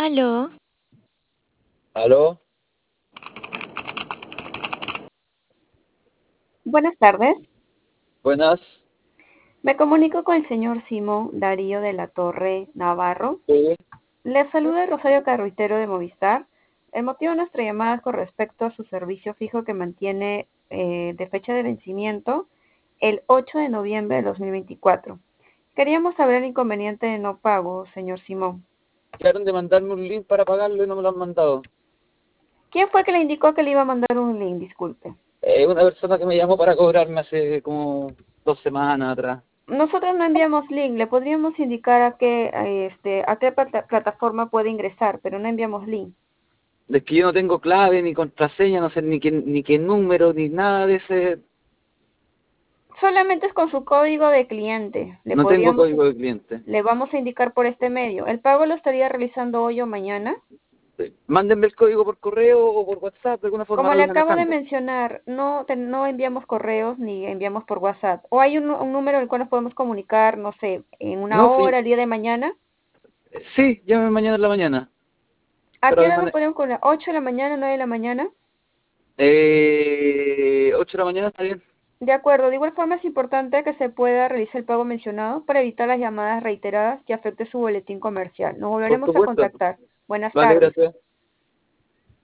Aló, ¿Aló? Buenas tardes. Buenas. Me comunico con el señor Simón Darío de la Torre Navarro. Sí. Le saluda Rosario Carruitero de Movistar. El motivo de nuestra llamada es con respecto a su servicio fijo que mantiene de fecha de vencimiento el 8 de noviembre de 2024. Queríamos saber el inconveniente de no pago, señor Simón. Quedaron de mandarme un link para pagarlo y no me lo han mandado. ¿Quién fue que le indicó que le iba a mandar un link? Disculpe. Una persona que me llamó para cobrarme hace como 2 semanas atrás. Nosotros no enviamos link, le podríamos indicar a qué plataforma puede ingresar, pero no enviamos link. Es que yo no tengo clave ni contraseña, no sé ni qué número, ni nada de ese. Solamente es con su código de cliente. No tengo código de cliente. Le vamos a indicar por este medio. El pago lo estaría realizando hoy o mañana. Mándenme el código por correo o por WhatsApp, de alguna forma, Como no le lo acabo de manejando. mencionar, no enviamos correos ni enviamos por WhatsApp. O hay un número al cual nos podemos comunicar, no sé, en una No, sí, hora, el día de mañana. sí, llámeme mañana en la mañana. ¿A Pero qué de hora nos manera. podemos con las 8 de la mañana, 9 de la mañana? 8 de la mañana está bien. De acuerdo, de igual forma es importante que se pueda realizar el pago mencionado para evitar las llamadas reiteradas que afecte su boletín comercial. Nos Por volveremos a supuesto. contactar. Buenas Vale, tardes. gracias.